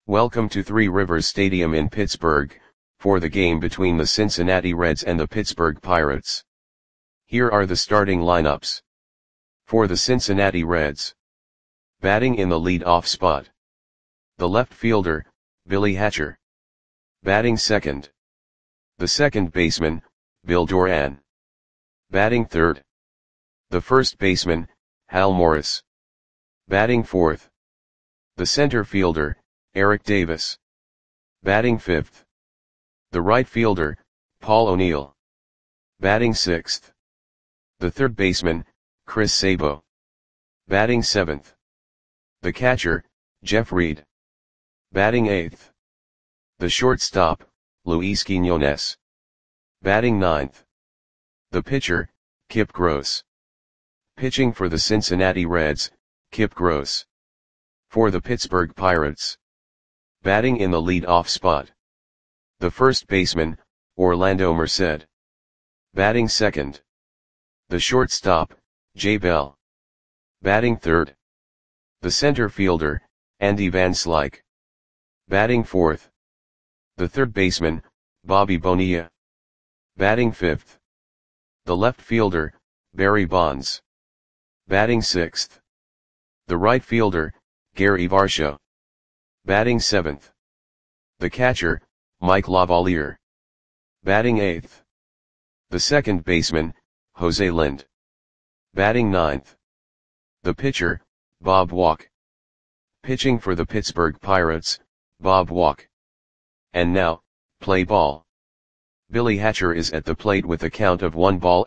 Welcome to Three Rivers Stadium in Pittsburgh, for the game between the Cincinnati Reds and the Pittsburgh Pirates. Here are the starting lineups. For the Cincinnati Reds. Batting in the lead-off spot. The left fielder, Billy Hatcher. Batting second. The second baseman, Bill Doran. Batting third. The first baseman, Hal Morris. Batting fourth. The center fielder, Eric Davis. Batting fifth. The right fielder, Paul O'Neill. Batting sixth. The third baseman, Chris Sabo. Batting seventh. The catcher, Jeff Reed. Batting eighth. The shortstop, Luis Quiñones. Batting ninth. The pitcher, Kip Gross. Pitching for the Cincinnati Reds, Kip Gross. For the Pittsburgh Pirates. Batting in the lead-off spot. The first baseman, Orlando Merced. Batting second. The shortstop, Jay Bell. Batting third. The center fielder, Andy Van Slyke. Batting fourth. The third baseman, Bobby Bonilla. Batting fifth. The left fielder, Barry Bonds. Batting sixth. The right fielder, Gary Varsho. Batting seventh. The catcher, Mike Lavalier. Batting eighth. The second baseman, Jose Lind. Batting ninth. The pitcher, Bob Walk. Pitching for the Pittsburgh Pirates, Bob Walk. And now, play ball. Billy Hatcher is at the plate with a count of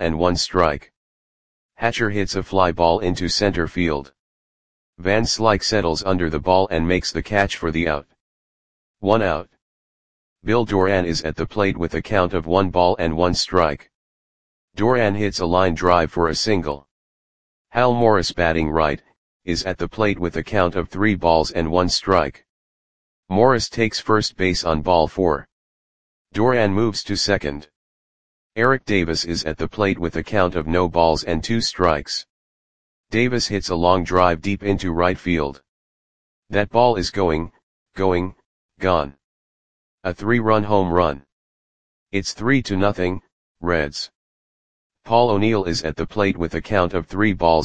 1-1 Hatcher hits a fly ball into center field. Van Slyke settles under the ball and makes the catch for the out. 1 out. Bill Doran is at the plate with a count of 1-1. Doran hits a line drive for a single. Hal Morris, batting right, is at the plate with a count of 3-1. Morris takes first base on ball 4. Doran moves to second. Eric Davis is at the plate with a count of 0-2. Davis hits a long drive deep into right field. That ball is gone. A 3-run home run. It's 3-0, Reds. Paul O'Neill is at the plate with a count of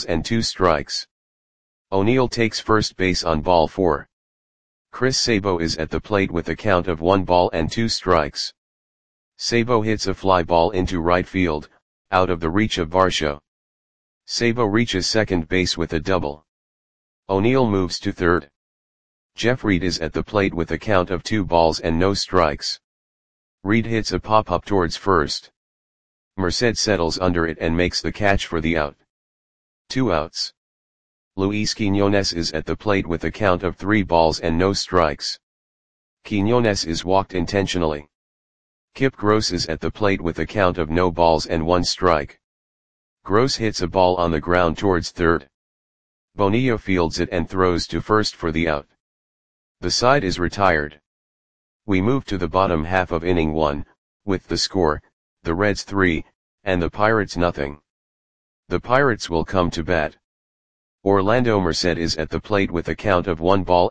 3-2. O'Neill takes first base on ball 4. Chris Sabo is at the plate with a count of 1-2. Sabo hits a fly ball into right field, out of the reach of Varsho. Sabo reaches second base with a double. O'Neill moves to third. Jeff Reed is at the plate with a count of 2-0. Reed hits a pop-up towards first. Merced settles under it and makes the catch for the out. 2 outs. Luis Quiñones is at the plate with a count of 3-0. Quiñones is walked intentionally. Kip Gross is at the plate with a count of 0-1. Gross hits a ball on the ground towards third. Bonilla fields it and throws to first for the out. The side is retired. We move to the bottom half of inning 1, with the score, the Reds 3, and the Pirates nothing. The Pirates will come to bat. Orlando Merced is at the plate with a count of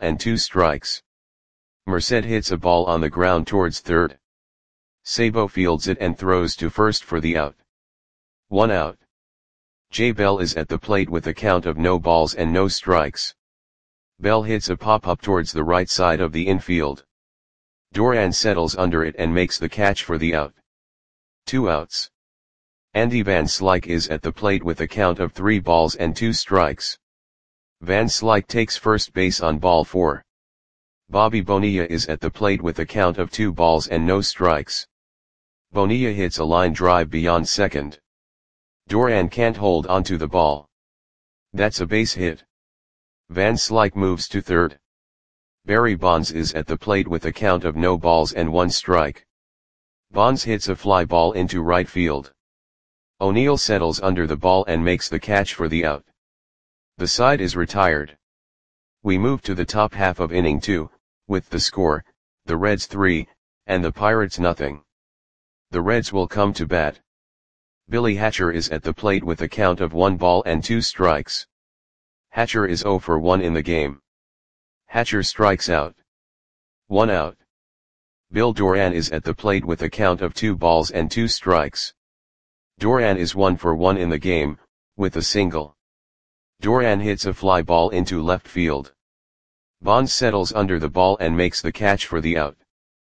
1-2. Merced hits a ball on the ground towards third. Sabo fields it and throws to first for the out. 1 out. Jay Bell is at the plate with a count of 0-0. Bell hits a pop-up towards the right side of the infield. Doran settles under it and makes the catch for the out. 2 outs. Andy Van Slyke is at the plate with a count of 3-2. Van Slyke takes first base on ball 4. Bobby Bonilla is at the plate with a count of 2-0. Bonilla hits a line drive beyond second. Doran can't hold onto the ball. That's a base hit. Van Slyke moves to third. Barry Bonds is at the plate with a count of 0-1. Bonds hits a fly ball into right field. O'Neill settles under the ball and makes the catch for the out. The side is retired. We move to the top half of inning 2, with the score, the Reds 3, and the Pirates nothing. The Reds will come to bat. Billy Hatcher is at the plate with a count of 1-2. Hatcher is 0 for 1 in the game. Hatcher strikes out. 1 out. Bill Doran is at the plate with a count of 2 balls and 2 strikes. Doran is 1 for 1 in the game, with a single. Doran hits a fly ball into left field. Bonds settles under the ball and makes the catch for the out.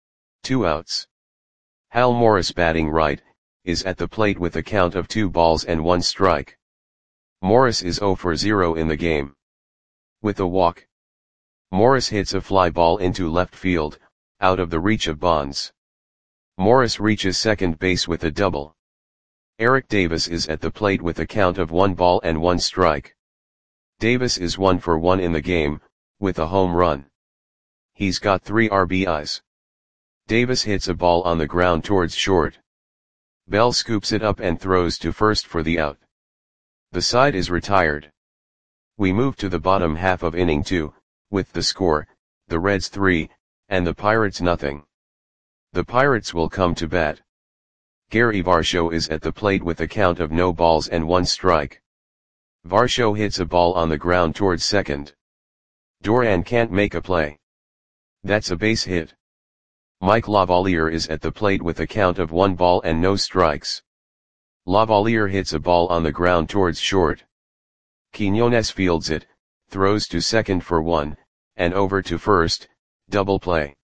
2 outs. Hal Morris, batting right, is at the plate with a count of 2 balls and 1 strike. Morris is 0 for 0 in the game. With a walk. Morris hits a fly ball into left field, out of the reach of Bonds. Morris reaches second base with a double. Eric Davis is at the plate with a count of 1 ball and 1 strike. Davis is 1 for 1 in the game, with a home run. He's got 3 RBIs. Davis hits a ball on the ground towards short. Bell scoops it up and throws to first for the out. The side is retired. We move to the bottom half of inning 2, with the score, the Reds 3, and the Pirates nothing. The Pirates will come to bat. Gary Varsho is at the plate with a count of no balls and 1 strike. Varsho hits a ball on the ground towards second. Doran can't make a play. That's a base hit. Mike Lavalier is at the plate with a count of 1 ball and no strikes. Lavalier hits a ball on the ground towards short. Quinones fields it, throws to second for 1, and over to first, double play.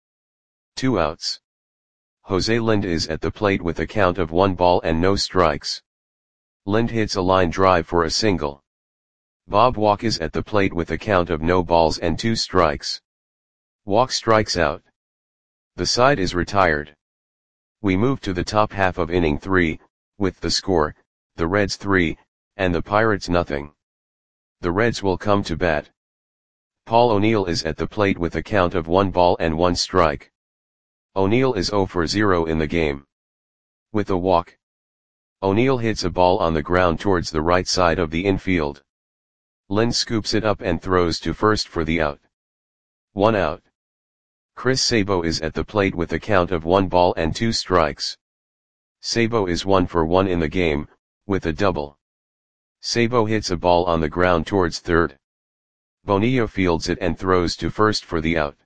2 outs. Jose Lind is at the plate with a count of 1 ball and no strikes. Lind hits a line drive for a single. Bob Walk is at the plate with a count of no balls and 2 strikes. Walk strikes out. The side is retired. We move to the top half of inning 3, with the score, the Reds 3, and the Pirates nothing. The Reds will come to bat. Paul O'Neill is at the plate with a count of 1 ball and 1 strike. O'Neill is 0 for 0 in the game. With a walk. O'Neill hits a ball on the ground towards the right side of the infield. Lind scoops it up and throws to first for the out. 1 out. Chris Sabo is at the plate with a count of 1 ball and 2 strikes. Sabo is 1 for 1 in the game, with a double. Sabo hits a ball on the ground towards third. Bonilla fields it and throws to first for the out.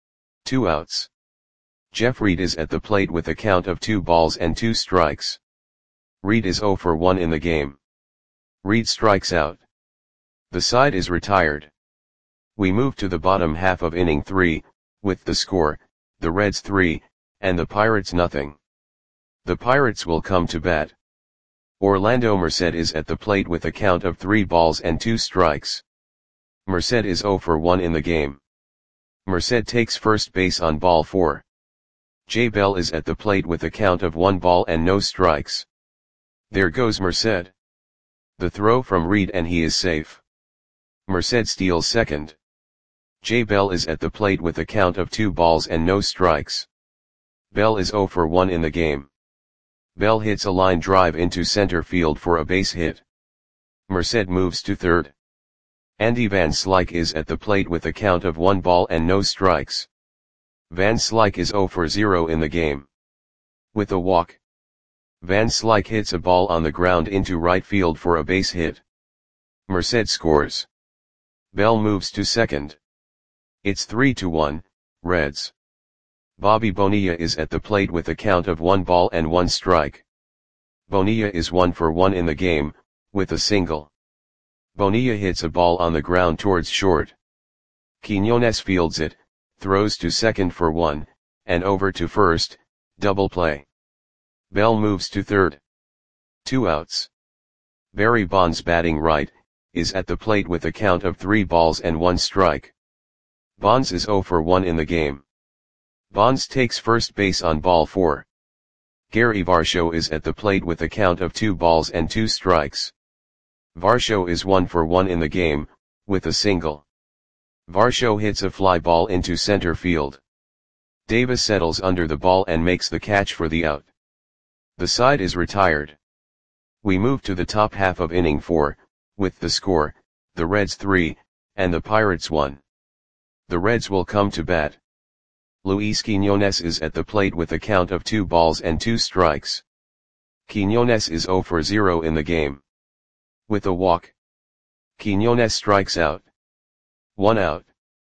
2 outs. Jeff Reed is at the plate with a count of 2 balls and 2 strikes. Reed is 0 for 1 in the game. Reed strikes out. The side is retired. We move to the bottom half of inning 3, with the score, the Reds 3, and the Pirates nothing. The Pirates will come to bat. Orlando Merced is at the plate with a count of 3 balls and 2 strikes. Merced is 0 for 1 in the game. Merced takes first base on ball 4. Jay Bell is at the plate with a count of 1 ball and no strikes. There goes Merced. The throw from Reed and he is safe. Merced steals second. Jay Bell is at the plate with a count of 2 balls and no strikes. Bell is 0 for 1 in the game. Bell hits a line drive into center field for a base hit. Merced moves to third. Andy Van Slyke is at the plate with a count of 1 ball and no strikes. Van Slyke is 0 for 0 in the game. With a walk. Van Slyke hits a ball on the ground into right field for a base hit. Merced scores. Bell moves to second. It's 3-1, Reds. Bobby Bonilla is at the plate with a count of 1 ball and 1 strike. Bonilla is 1 for 1 in the game, with a single. Bonilla hits a ball on the ground towards short. Quinones fields it, throws to second for 1, and over to first, double play. Bell moves to third. 2 outs. Barry Bonds, batting right, is at the plate with a count of 3 balls and 1 strike. Bonds is 0 for 1 in the game. Bonds takes first base on ball 4. Gary Varsho is at the plate with a count of 2 balls and 2 strikes. Varsho is 1 for 1 in the game, with a single. Varsho hits a fly ball into center field. Davis settles under the ball and makes the catch for the out. The side is retired. We move to the top half of inning 4, with the score, the Reds 3, and the Pirates 1. The Reds will come to bat. Luis Quinones is at the plate with a count of 2 balls and 2 strikes. Quinones is 0 for 0 in the game. With a walk. Quinones strikes out. 1 out.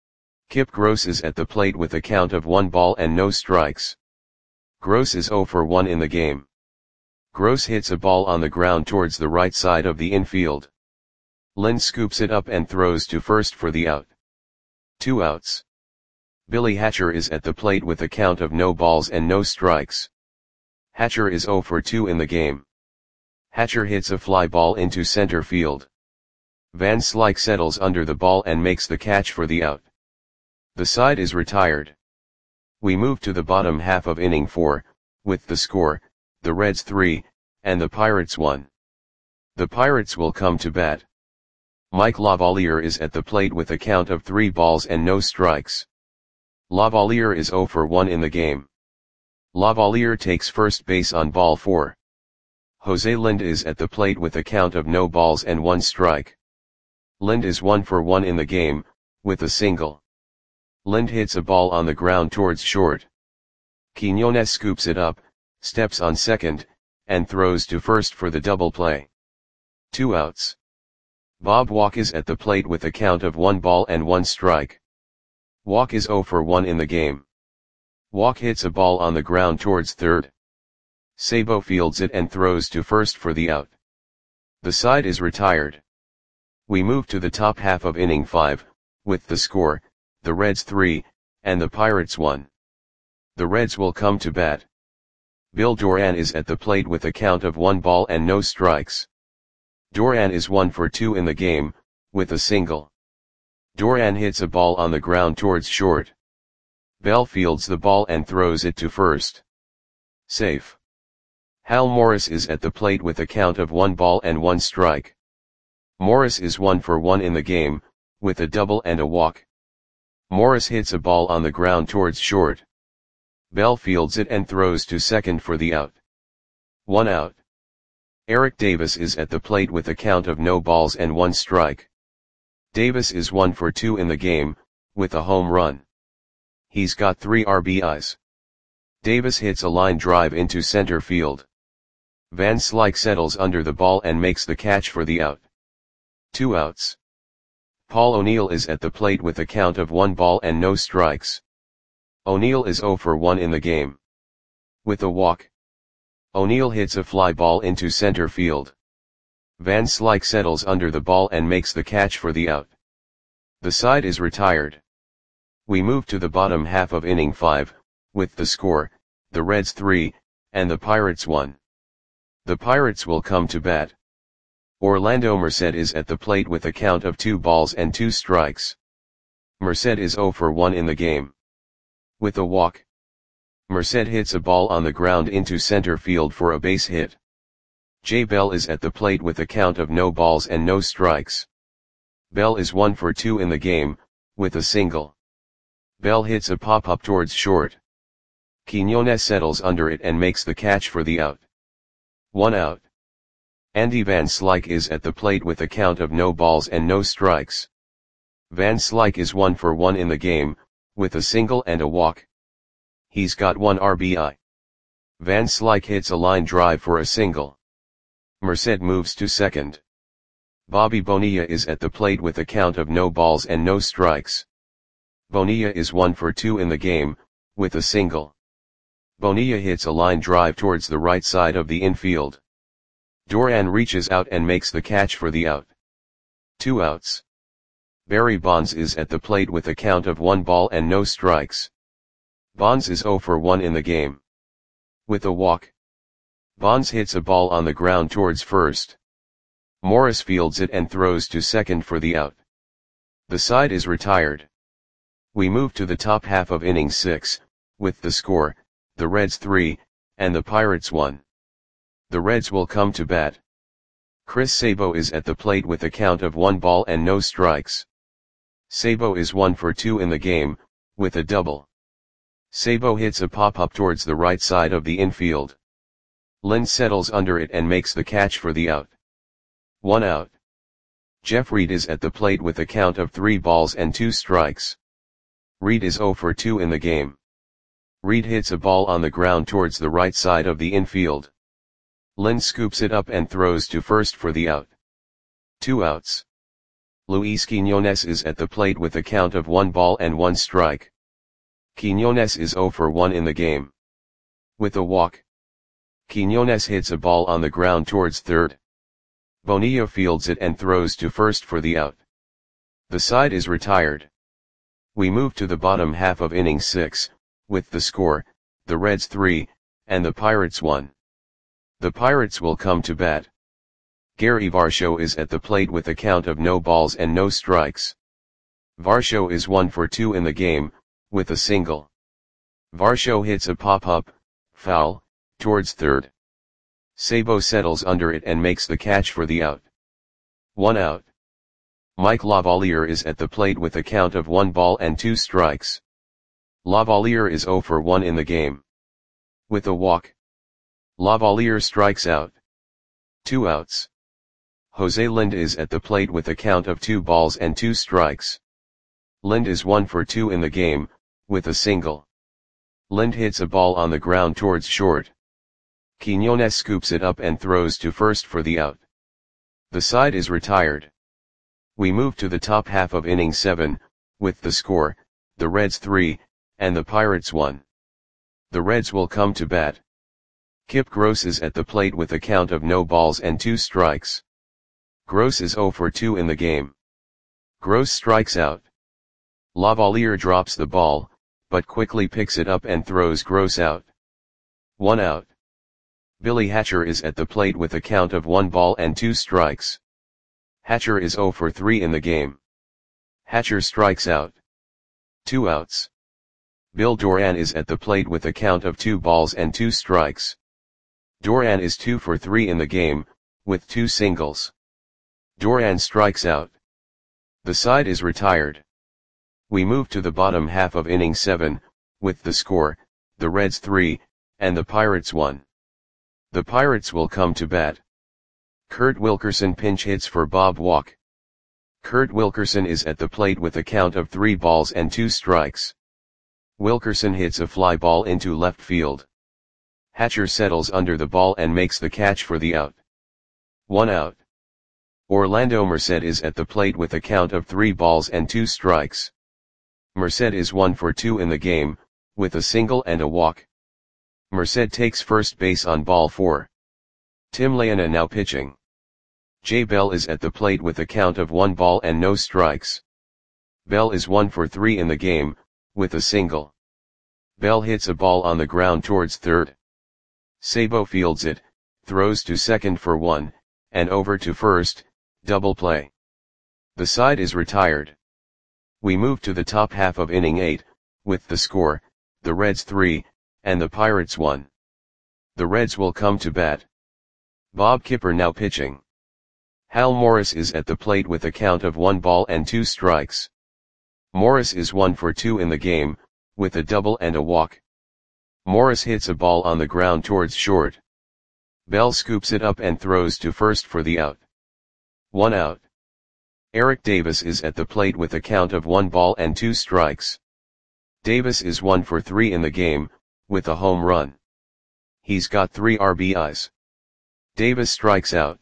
Kip Gross is at the plate with a count of 1 ball and no strikes. Gross is 0 for 1 in the game. Gross hits a ball on the ground towards the right side of the infield. Lind scoops it up and throws to first for the out. 2 outs. Billy Hatcher is at the plate with a count of no balls and no strikes. Hatcher is 0 for 2 in the game. Hatcher hits a fly ball into center field. Van Slyke settles under the ball and makes the catch for the out. The side is retired. We move to the bottom half of inning 4, with the score, the Reds 3, and the Pirates 1. The Pirates will come to bat. Mike Lavalier is at the plate with a count of 3 balls and no strikes. Lavalier is 0 for 1 in the game. Lavalier takes first base on ball 4. Jose Lind is at the plate with a count of no balls and 1 strike. Lind is 1 for 1 in the game, with a single. Lind hits a ball on the ground towards short. Quiñones scoops it up, steps on second, and throws to first for the double play. 2 outs. Bob Walk is at the plate with a count of 1 ball and 1 strike. Walk is 0 for 1 in the game. Walk hits a ball on the ground towards third. Sabo fields it and throws to first for the out. The side is retired. We move to the top half of inning 5, with the score, the Reds 3, and the Pirates 1. The Reds will come to bat. Bill Doran is at the plate with a count of 1 ball and no strikes. Doran is 1 for 2 in the game, with a single. Doran hits a ball on the ground towards short. Bell fields the ball and throws it to first. Safe. Hal Morris is at the plate with a count of 1 ball and 1 strike. Morris is 1 for 1 in the game, with a double and a walk. Morris hits a ball on the ground towards short. Bell fields it and throws to second for the out. 1 out. Eric Davis is at the plate with a count of no balls and 1 strike. Davis is 1 for 2 in the game, with a home run. He's got 3 RBIs. Davis hits a line drive into center field. Van Slyke settles under the ball and makes the catch for the out. 2 outs. Paul O'Neill is at the plate with a count of 1 ball and no strikes. O'Neill is 0 for 1 in the game. With a walk. O'Neill hits a fly ball into center field. Van Slyke settles under the ball and makes the catch for the out. The side is retired. We move to the bottom half of inning 5, with the score, the Reds 3, and the Pirates 1. The Pirates will come to bat. Orlando Merced is at the plate with a count of 2 balls and 2 strikes. Merced is 0 for 1 in the game. With a walk. Merced hits a ball on the ground into center field for a base hit. Jay Bell is at the plate with a count of no balls and no strikes. Bell is 1 for 2 in the game, with a single. Bell hits a pop-up towards short. Quiñones settles under it and makes the catch for the out. 1 out. Andy Van Slyke is at the plate with a count of no balls and no strikes. Van Slyke is 1 for 1 in the game, with a single and a walk. He's got 1 RBI. Van Slyke hits a line drive for a single. Merced moves to second. Bobby Bonilla is at the plate with a count of no balls and no strikes. Bonilla is 1 for 2 in the game, with a single. Bonilla hits a line drive towards the right side of the infield. Doran reaches out and makes the catch for the out. 2 outs. Barry Bonds is at the plate with a count of 1 ball and no strikes. Bonds is 0 for 1 in the game. With a walk. Bonds hits a ball on the ground towards first. Morris fields it and throws to second for the out. The side is retired. We move to the top half of inning 6, with the score, the Reds 3, and the Pirates 1. The Reds will come to bat. Chris Sabo is at the plate with a count of 1 ball and no strikes. Sabo is 1 for 2 in the game, with a double. Sabo hits a pop-up towards the right side of the infield. Lind settles under it and makes the catch for the out. 1 out. Jeff Reed is at the plate with a count of 3 balls and 2 strikes. Reed is 0 for 2 in the game. Reed hits a ball on the ground towards the right side of the infield. Lind scoops it up and throws to first for the out. 2 outs. Luis Quiñones is at the plate with a count of 1 ball and 1 strike. Quiñones is 0 for 1 in the game. With a walk, Quiñones hits a ball on the ground towards third. Bonilla fields it and throws to first for the out. The side is retired. We move to the bottom half of inning 6, with the score, the Reds 3, and the Pirates 1. The Pirates will come to bat. Gary Varsho is at the plate with a count of no balls and no strikes. Varsho is 1 for 2 in the game, with a single. Varsho hits a pop-up, foul, towards third. Sabo settles under it and makes the catch for the out. 1 out. Mike Lavalier is at the plate with a count of 1 ball and 2 strikes. Lavalier is 0 for 1 in the game. With a walk, Lavalier strikes out. 2 outs. Jose Lind is at the plate with a count of 2 balls and 2 strikes. Lind is 1 for 2 in the game, with a single. Lind hits a ball on the ground towards short. Quiñones scoops it up and throws to first for the out. The side is retired. We move to the top half of inning 7, with the score, the Reds 3, and the Pirates 1. The Reds will come to bat. Kip Gross is at the plate with a count of no balls and 2 strikes. Gross is 0 for 2 in the game. Gross strikes out. Lavalier drops the ball, but quickly picks it up and throws Gross out. 1 out. Billy Hatcher is at the plate with a count of 1 ball and 2 strikes. Hatcher is 0 for 3 in the game. Hatcher strikes out. 2 outs. Bill Doran is at the plate with a count of 2 balls and 2 strikes. Doran is 2 for 3 in the game, with 2 singles. Doran strikes out. The side is retired. We move to the bottom half of inning 7, with the score, the Reds 3, and the Pirates 1. The Pirates will come to bat. Kurt Wilkerson pinch hits for Bob Walk. Kurt Wilkerson is at the plate with a count of 3 balls and 2 strikes. Wilkerson hits a fly ball into left field. Hatcher settles under the ball and makes the catch for the out. 1 out. Orlando Merced is at the plate with a count of 3 balls and 2 strikes. Merced is 1 for 2 in the game, with a single and a walk. Merced takes first base on ball 4. Tim Leona now pitching. Jay Bell is at the plate with a count of 1 ball and no strikes. Bell is 1 for 3 in the game, with a single. Bell hits a ball on the ground towards third. Sabo fields it, throws to second for 1, and over to first, double play. The side is retired. We move to the top half of inning 8, with the score, the Reds 3, and the Pirates 1. The Reds will come to bat. Bob Kipper now pitching. Hal Morris is at the plate with a count of 1 ball and 2 strikes. Morris is 1 for 2 in the game, with a double and a walk. Morris hits a ball on the ground towards short. Bell scoops it up and throws to first for the out. 1 out. Eric Davis is at the plate with a count of 1 ball and 2 strikes. Davis is 1 for 3 in the game, with a home run. He's got 3 RBIs. Davis strikes out.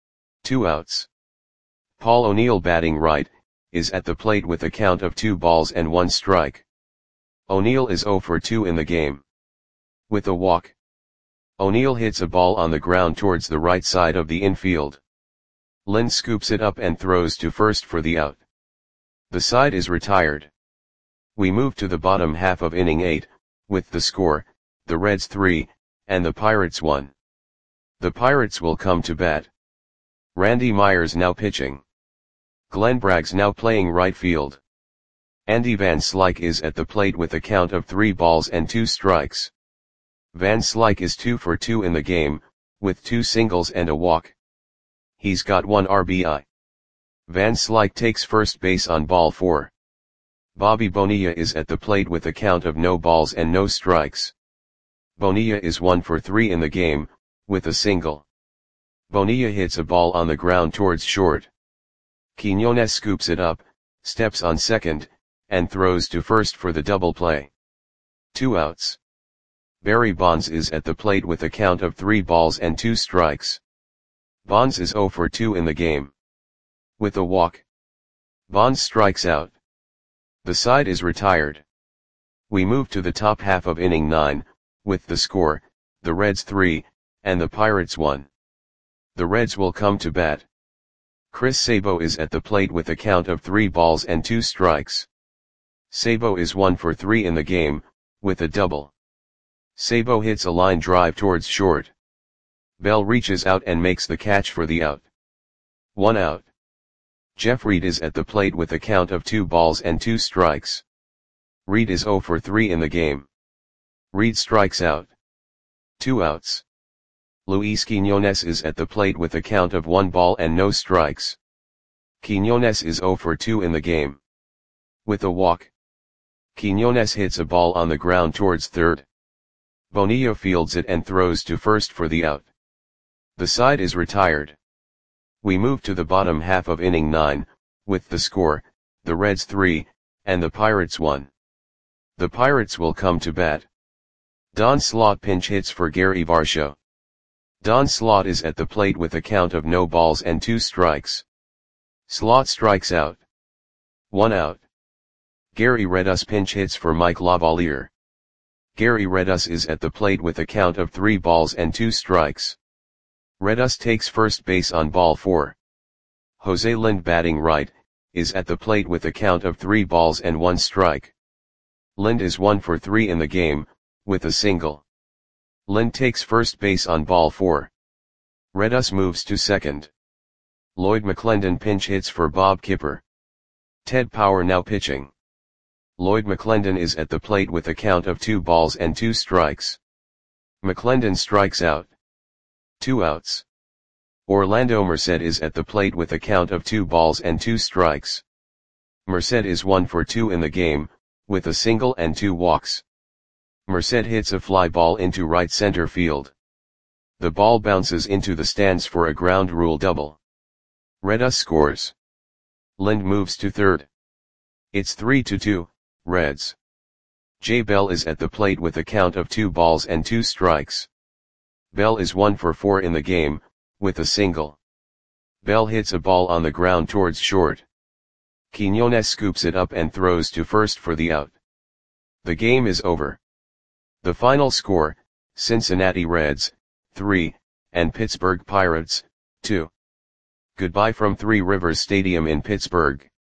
2 outs. Paul O'Neill batting right, is at the plate with a count of 2 balls and 1 strike. O'Neill is 0 for 2 in the game. With a walk, O'Neill hits a ball on the ground towards the right side of the infield. Lind scoops it up and throws to first for the out. The side is retired. We move to the bottom half of inning 8, with the score, the Reds 3, and the Pirates 1. The Pirates will come to bat. Randy Myers now pitching. Glenn Braggs now playing right field. Andy Van Slyke is at the plate with a count of 3 balls and 2 strikes. Van Slyke is 2 for 2 in the game, with 2 singles and a walk. He's got 1 RBI. Van Slyke takes first base on ball 4. Bobby Bonilla is at the plate with a count of no balls and no strikes. Bonilla is 1 for 3 in the game, with a single. Bonilla hits a ball on the ground towards short. Quiñones scoops it up, steps on second, and throws to first for the double play. 2 outs. Barry Bonds is at the plate with a count of 3 balls and 2 strikes. Bonds is 0 for 2 in the game. With a walk, Bonds strikes out. The side is retired. We move to the top half of inning 9, with the score, the Reds 3, and the Pirates 1. The Reds will come to bat. Chris Sabo is at the plate with a count of 3 balls and 2 strikes. Sabo is 1 for 3 in the game, with a double. Sabo hits a line drive towards short. Bell reaches out and makes the catch for the out. 1 out. Jeff Reed is at the plate with a count of 2 balls and 2 strikes. Reed is 0 for 3 in the game. Reed strikes out. 2 outs. Luis Quiñones is at the plate with a count of 1 ball and no strikes. Quiñones is 0 for 2 in the game. With a walk. Quiñones hits a ball on the ground towards third. Bonilla fields it and throws to first for the out. The side is retired. We move to the bottom half of inning 9, with the score, the Reds 3, and the Pirates 1. The Pirates will come to bat. Don Slaught pinch hits for Gary Varsho. Don Slaught is at the plate with a count of no balls and 2 strikes. Slaught strikes out. 1 out. Gary Redus pinch hits for Mike Lavalier. Gary Redus is at the plate with a count of 3 balls and 2 strikes. Redus takes first base on ball 4. Jose Lind batting right, is at the plate with a count of 3 balls and 1 strike. Lind is 1 for 3 in the game, with a single. Lind takes first base on ball 4. Redus moves to second. Lloyd McClendon pinch hits for Bob Kipper. Ted Power now pitching. Lloyd McClendon is at the plate with a count of 2 balls and 2 strikes. McClendon strikes out. 2 outs. Orlando Merced is at the plate with a count of 2 balls and 2 strikes. Merced is 1 for 2 in the game, with a single and 2 walks. Merced hits a fly ball into right center field. The ball bounces into the stands for a ground rule double. Redus scores. Lind moves to third. It's 3-2, Reds. Jay Bell is at the plate with a count of 2 balls and 2 strikes. Bell is 1 for 4 in the game, with a single. Bell hits a ball on the ground towards short. Quiñones scoops it up and throws to first for the out. The game is over. The final score, Cincinnati Reds, 3, and Pittsburgh Pirates, 2. Goodbye from Three Rivers Stadium in Pittsburgh.